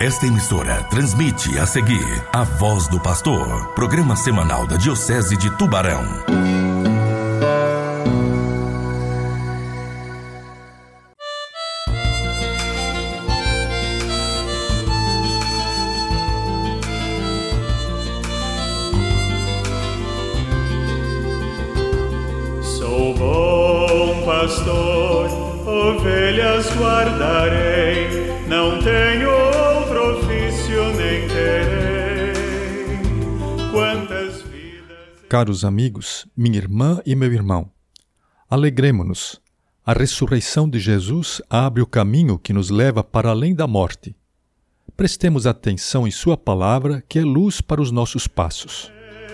Esta emissora transmite a seguir A Voz do Pastor, programa semanal da Diocese de Tubarão. Sou bom pastor, ovelhas guardarei, não tenho outro ofício nem terei. Quantas vidas... Caros amigos, minha irmã e meu irmão, alegremo-nos. A ressurreição de Jesus abre o caminho que nos leva para além da morte. Prestemos atenção em sua palavra, que é luz para os nossos passos.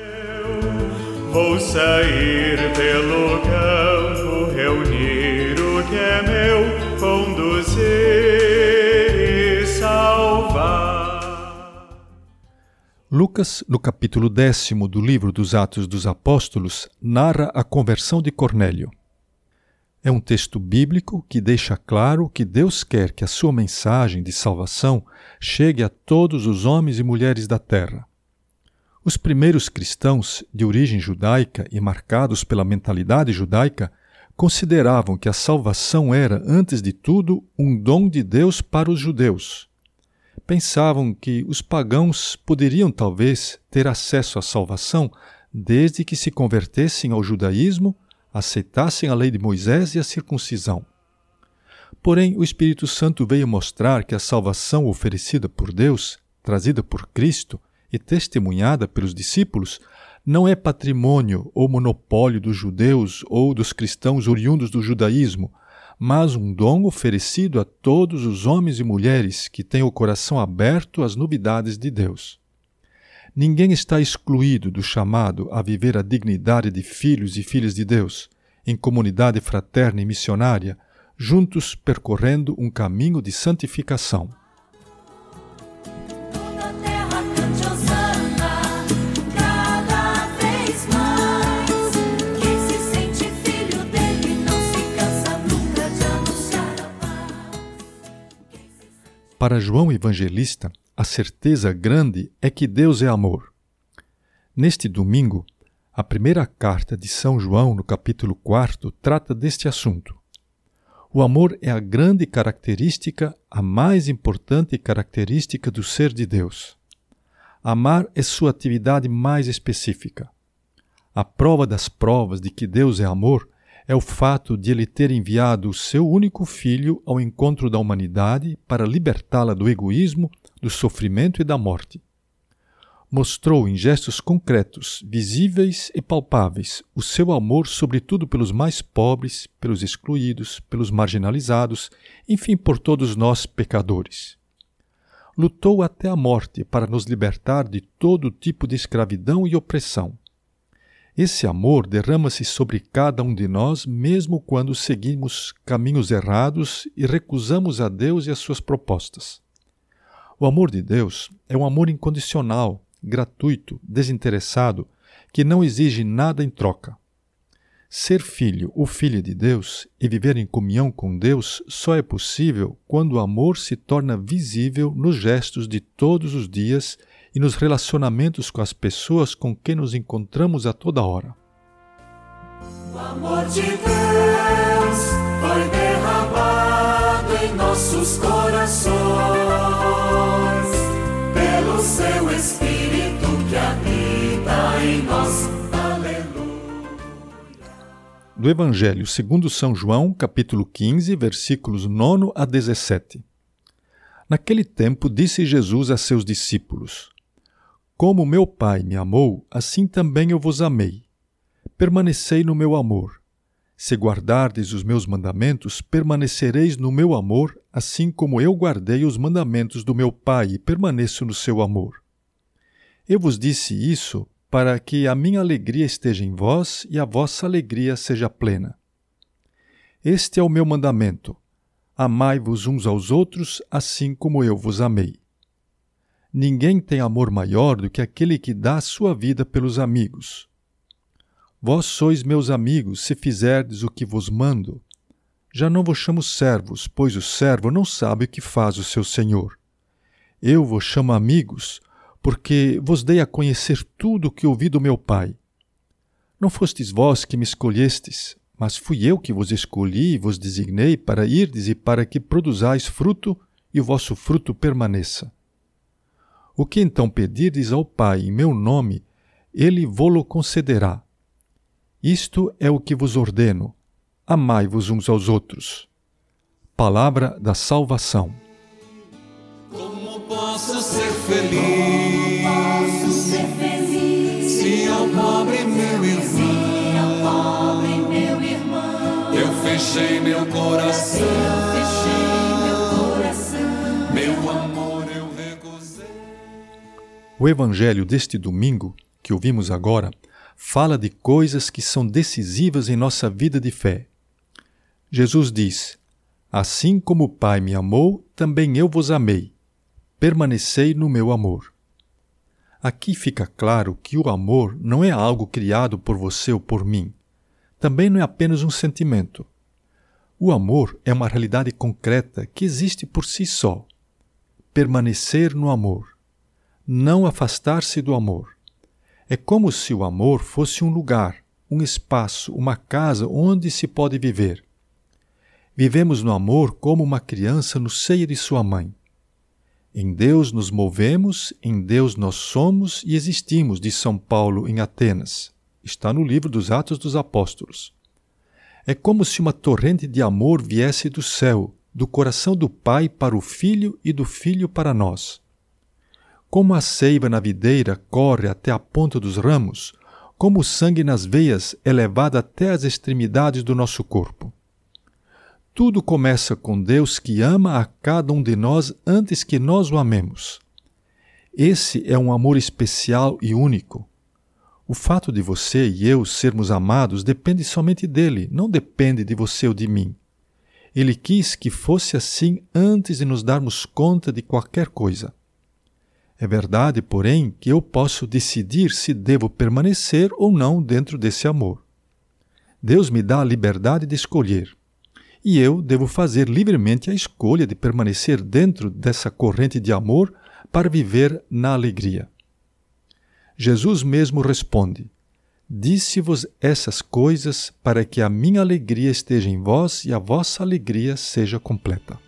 Vou sair pelo campo, reunir o que é meu, conduzir e salvar. Lucas, no capítulo 10 do livro dos Atos dos Apóstolos, narra a conversão de Cornélio. É um texto bíblico que deixa claro que Deus quer que a sua mensagem de salvação chegue a todos os homens e mulheres da terra. Os primeiros cristãos, de origem judaica e marcados pela mentalidade judaica, consideravam que a salvação era, antes de tudo, um dom de Deus para os judeus. Pensavam que os pagãos poderiam, talvez, ter acesso à salvação desde que se convertessem ao judaísmo, aceitassem a lei de Moisés e a circuncisão. Porém, o Espírito Santo veio mostrar que a salvação oferecida por Deus, trazida por Cristo, e testemunhada pelos discípulos, não é patrimônio ou monopólio dos judeus ou dos cristãos oriundos do judaísmo, mas um dom oferecido a todos os homens e mulheres que têm o coração aberto às novidades de Deus. Ninguém está excluído do chamado a viver a dignidade de filhos e filhas de Deus, em comunidade fraterna e missionária, juntos percorrendo um caminho de santificação. Para João Evangelista, a certeza grande é que Deus é amor. Neste domingo, a primeira carta de São João, no capítulo 4, trata deste assunto. O amor é a grande característica, a mais importante característica do ser de Deus. Amar é sua atividade mais específica. A prova das provas de que Deus é amor é o fato de Ele ter enviado o seu único Filho ao encontro da humanidade para libertá-la do egoísmo, do sofrimento e da morte. Mostrou em gestos concretos, visíveis e palpáveis, o seu amor sobretudo pelos mais pobres, pelos excluídos, pelos marginalizados, enfim, por todos nós pecadores. Lutou até a morte para nos libertar de todo tipo de escravidão e opressão. Esse amor derrama-se sobre cada um de nós, mesmo quando seguimos caminhos errados e recusamos a Deus e as suas propostas. O amor de Deus é um amor incondicional, gratuito, desinteressado, que não exige nada em troca. Ser filho ou filha de Deus e viver em comunhão com Deus só é possível quando o amor se torna visível nos gestos de todos os dias e nos relacionamentos com as pessoas com quem nos encontramos a toda hora. O amor de Deus foi derramado em nossos corações, pelo seu Espírito que habita em nós. Aleluia. Do Evangelho segundo São João, capítulo 15, versículos 9 a 17. Naquele tempo disse Jesus a seus discípulos: Como meu Pai me amou, assim também eu vos amei. Permanecei no meu amor. Se guardardes os meus mandamentos, permanecereis no meu amor, assim como eu guardei os mandamentos do meu Pai e permaneço no seu amor. Eu vos disse isso para que a minha alegria esteja em vós e a vossa alegria seja plena. Este é o meu mandamento: amai-vos uns aos outros, assim como eu vos amei. Ninguém tem amor maior do que aquele que dá a sua vida pelos amigos. Vós sois meus amigos, se fizerdes o que vos mando. Já não vos chamo servos, pois o servo não sabe o que faz o seu senhor. Eu vos chamo amigos, porque vos dei a conhecer tudo o que ouvi do meu Pai. Não fostes vós que me escolhestes, mas fui eu que vos escolhi e vos designei para irdes e para que produzais fruto e o vosso fruto permaneça. O que então pedirdes ao Pai em meu nome, Ele vô-lo concederá. Isto é o que vos ordeno: amai-vos uns aos outros. Palavra da salvação. Como posso ser feliz? Se ao pobre meu irmão, eu fechei meu coração, meu amor eu recusei. O evangelho deste domingo, que ouvimos agora, fala de coisas que são decisivas em nossa vida de fé. Jesus diz: assim como o Pai me amou, também eu vos amei. Permanecei no meu amor. Aqui fica claro que o amor não é algo criado por você ou por mim. Também não é apenas um sentimento. O amor é uma realidade concreta que existe por si só. Permanecer no amor. Não afastar-se do amor. É como se o amor fosse um lugar, um espaço, uma casa onde se pode viver. Vivemos no amor como uma criança no seio de sua mãe. Em Deus nos movemos, em Deus nós somos e existimos, diz São Paulo em Atenas. Está no livro dos Atos dos Apóstolos. É como se uma torrente de amor viesse do céu, do coração do Pai para o Filho e do Filho para nós. Como a seiva na videira corre até a ponta dos ramos, como o sangue nas veias é levado até as extremidades do nosso corpo. Tudo começa com Deus que ama a cada um de nós antes que nós o amemos. Esse é um amor especial e único. O fato de você e eu sermos amados depende somente dele, não depende de você ou de mim. Ele quis que fosse assim antes de nos darmos conta de qualquer coisa. É verdade, porém, que eu posso decidir se devo permanecer ou não dentro desse amor. Deus me dá a liberdade de escolher. E eu devo fazer livremente a escolha de permanecer dentro dessa corrente de amor para viver na alegria. Jesus mesmo responde: disse-vos essas coisas para que a minha alegria esteja em vós e a vossa alegria seja completa.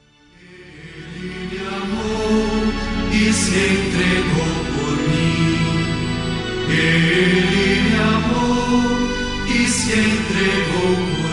Ele me amou e se entregou por mim. Ele me amou e se entregou por mim.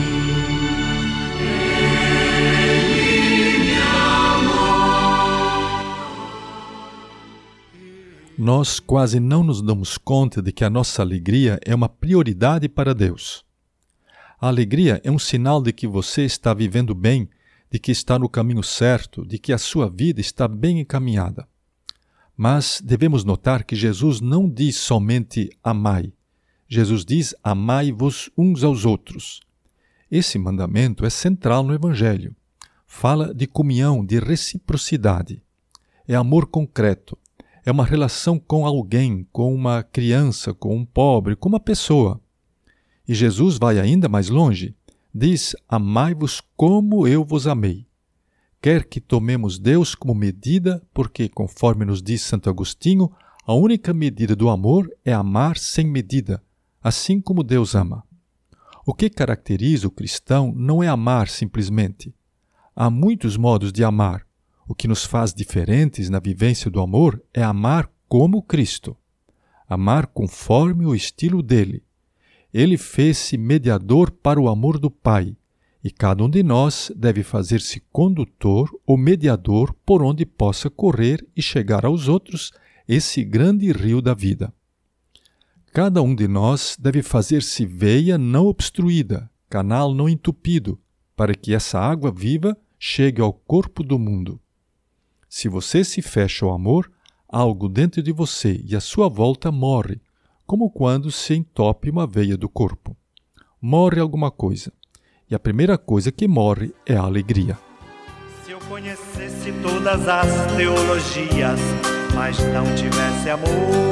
Nós quase não nos damos conta de que a nossa alegria é uma prioridade para Deus. A alegria é um sinal de que você está vivendo bem, de que está no caminho certo, de que a sua vida está bem encaminhada. Mas devemos notar que Jesus não diz somente amai. Jesus diz amai-vos uns aos outros. Esse mandamento é central no Evangelho. Fala de comunhão, de reciprocidade. É amor concreto. É uma relação com alguém, com uma criança, com um pobre, com uma pessoa. E Jesus vai ainda mais longe. Diz, amai-vos como eu vos amei. Quer que tomemos Deus como medida, porque, conforme nos diz Santo Agostinho, a única medida do amor é amar sem medida, assim como Deus ama. O que caracteriza o cristão não é amar simplesmente. Há muitos modos de amar. O que nos faz diferentes na vivência do amor é amar como Cristo. Amar conforme o estilo dele. Ele fez-se mediador para o amor do Pai, e cada um de nós deve fazer-se condutor ou mediador por onde possa correr e chegar aos outros esse grande rio da vida. Cada um de nós deve fazer-se veia não obstruída, canal não entupido, para que essa água viva chegue ao corpo do mundo. Se você se fecha ao amor, algo dentro de você e à sua volta morre, como quando se entope uma veia do corpo. Morre alguma coisa, e a primeira coisa que morre é a alegria. Se eu conhecesse todas as teologias, mas não tivesse amor,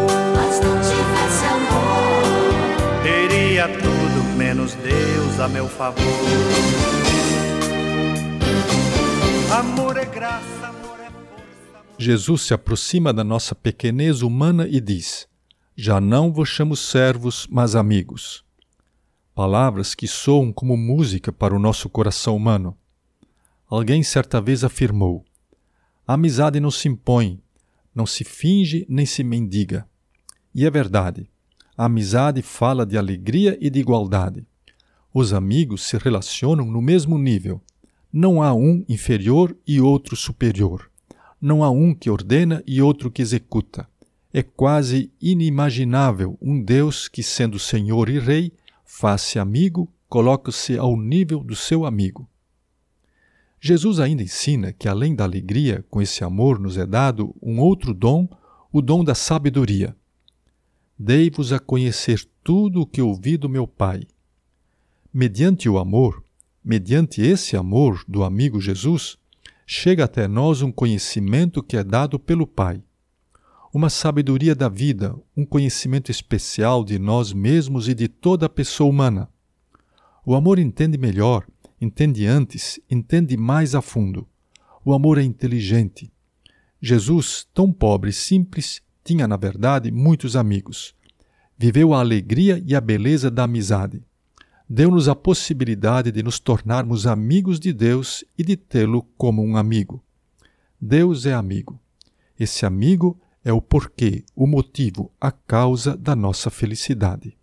teria tudo menos Deus a meu favor. Amor é graça. Jesus se aproxima da nossa pequenez humana e diz: Já não vos chamo servos, mas amigos. Palavras que soam como música para o nosso coração humano. Alguém certa vez afirmou: a amizade não se impõe, não se finge nem se mendiga. E é verdade. A amizade fala de alegria e de igualdade. Os amigos se relacionam no mesmo nível. Não há um inferior e outro superior. Não há um que ordena e outro que executa. É quase inimaginável um Deus que, sendo Senhor e Rei, faz-se amigo, coloca-se ao nível do seu amigo. Jesus ainda ensina que, além da alegria, com esse amor nos é dado um outro dom, o dom da sabedoria. Dei-vos a conhecer tudo o que ouvi do meu Pai. Mediante o amor, mediante esse amor do amigo Jesus, chega até nós um conhecimento que é dado pelo Pai. Uma sabedoria da vida, um conhecimento especial de nós mesmos e de toda a pessoa humana. O amor entende melhor, entende antes, entende mais a fundo. O amor é inteligente. Jesus, tão pobre e simples, tinha, na verdade, muitos amigos. Viveu a alegria e a beleza da amizade. Deu-nos a possibilidade de nos tornarmos amigos de Deus e de tê-lo como um amigo. Deus é amigo. Esse amigo é o porquê, o motivo, a causa da nossa felicidade.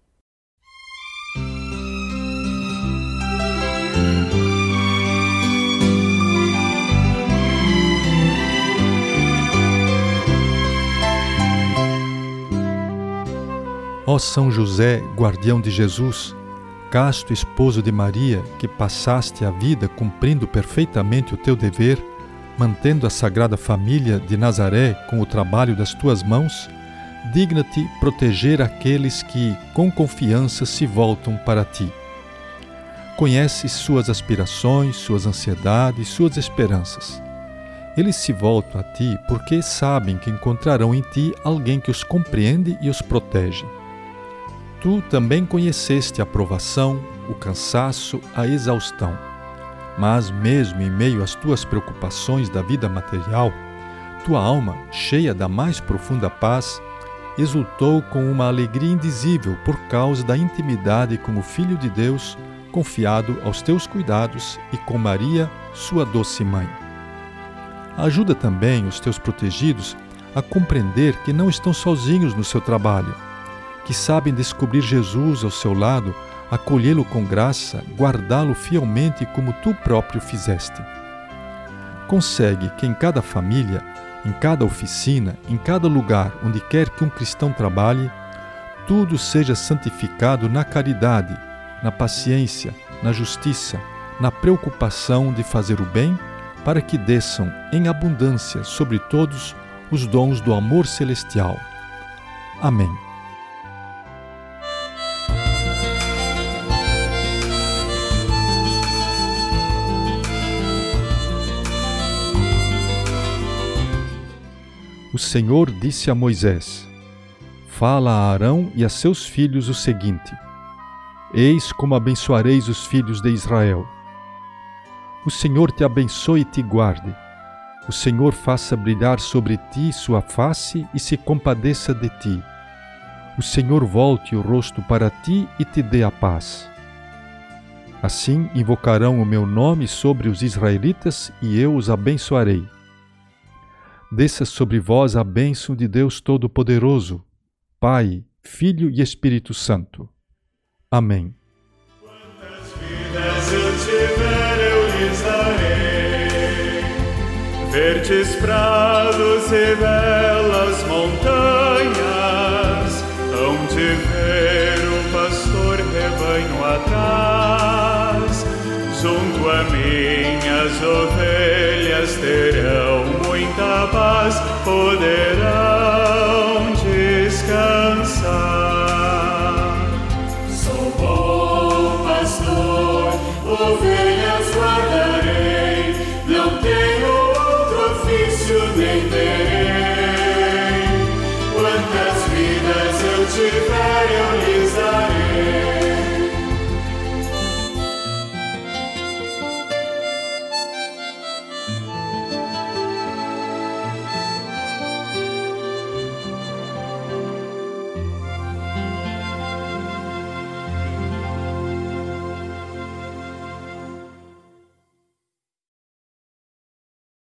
Ó São José, guardião de Jesus, casto esposo de Maria, que passaste a vida cumprindo perfeitamente o teu dever, mantendo a Sagrada Família de Nazaré com o trabalho das tuas mãos, digna-te proteger aqueles que, com confiança, se voltam para ti. Conheces suas aspirações, suas ansiedades, suas esperanças. Eles se voltam a ti porque sabem que encontrarão em ti alguém que os compreende e os protege. Tu também conheceste a provação, o cansaço, a exaustão. Mas mesmo em meio às tuas preocupações da vida material, tua alma, cheia da mais profunda paz, exultou com uma alegria indizível por causa da intimidade com o Filho de Deus, confiado aos teus cuidados, e com Maria, sua doce mãe. Ajuda também os teus protegidos a compreender que não estão sozinhos no seu trabalho, que sabem descobrir Jesus ao seu lado, acolhê-lo com graça, guardá-lo fielmente como tu próprio fizeste. Consegue que em cada família, em cada oficina, em cada lugar onde quer que um cristão trabalhe, tudo seja santificado na caridade, na paciência, na justiça, na preocupação de fazer o bem, para que desçam em abundância sobre todos os dons do amor celestial. Amém. O Senhor disse a Moisés: Fala a Arão e a seus filhos o seguinte: Eis como abençoareis os filhos de Israel. O Senhor te abençoe e te guarde. O Senhor faça brilhar sobre ti sua face e se compadeça de ti. O Senhor volte o rosto para ti e te dê a paz. Assim invocarão o meu nome sobre os israelitas e eu os abençoarei. Desça sobre vós a bênção de Deus Todo-Poderoso, Pai, Filho e Espírito Santo. Amém. Quantas vidas eu tiver, eu lhes darei. Verdes prados e belas montanhas, hão de ver o pastor rebanho atrás. Junto a minhas ovelhas terão muita paz, poderão